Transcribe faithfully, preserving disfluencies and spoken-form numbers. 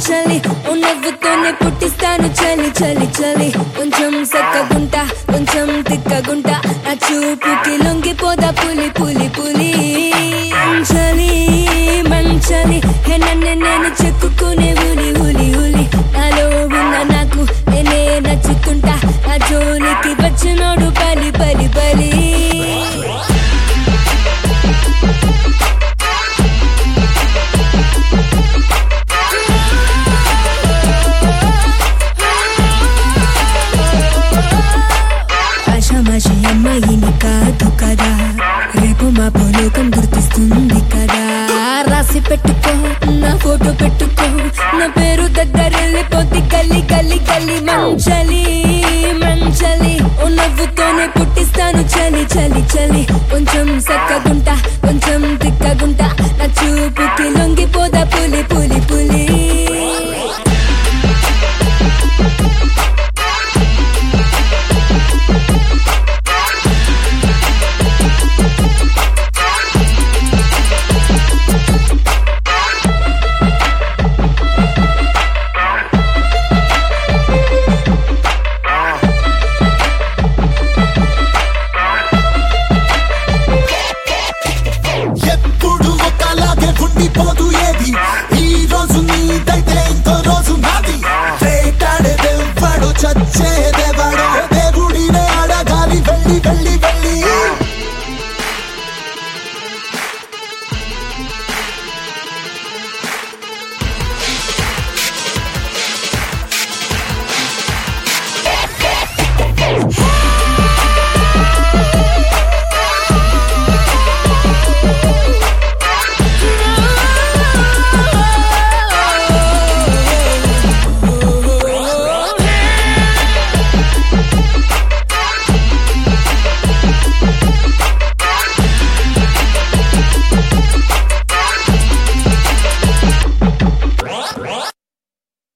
మంచలి ఓ నవ్వుతోనే పుట్టిస్తాను చలి చలి చలి కొంచెం సక్కగుంటా కొంచెం తిక్కగుంటా నా చూపుకి లొంగిపోదా పులి పులి పులి మంచలి మంచలి హే నన్ను నేను చెక్కుకునే ఉలి ఉలి ఉలి నాలో ఉన్న నాకు నేనే నచ్చుతుంటా నా జోలికి వచ్చినోడు పలి పలి పలి ఆషామాషి అమ్మాయిని కాదు కదా రేపు మా పోలోకం గుర్తిస్తుంది కదా రాసి పెట్టుకో నా ఫోటో పెట్టుకో నా పేరు దగ్గరెళ్ళిపోద్ది గల్లి గల్లి గల్లి మంచలి మంచలి ఓ నవ్వుతోనే పుట్టిస్తాను చలి చలి చలి కొంచెం సక్కగుంటా కొంచెం తిక్కగుంటా